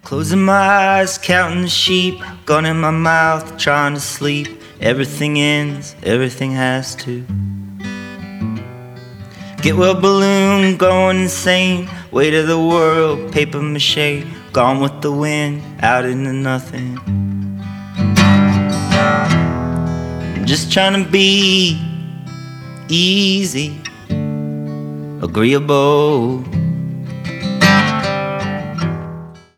Closing my eyes, counting the sheep, gun in my mouth, trying to sleep. Everything ends, everything has to. Get well balloon, going insane. Weight of the world, paper mache, gone with the wind, out into nothing. I'm just trying to be easy, agreeable.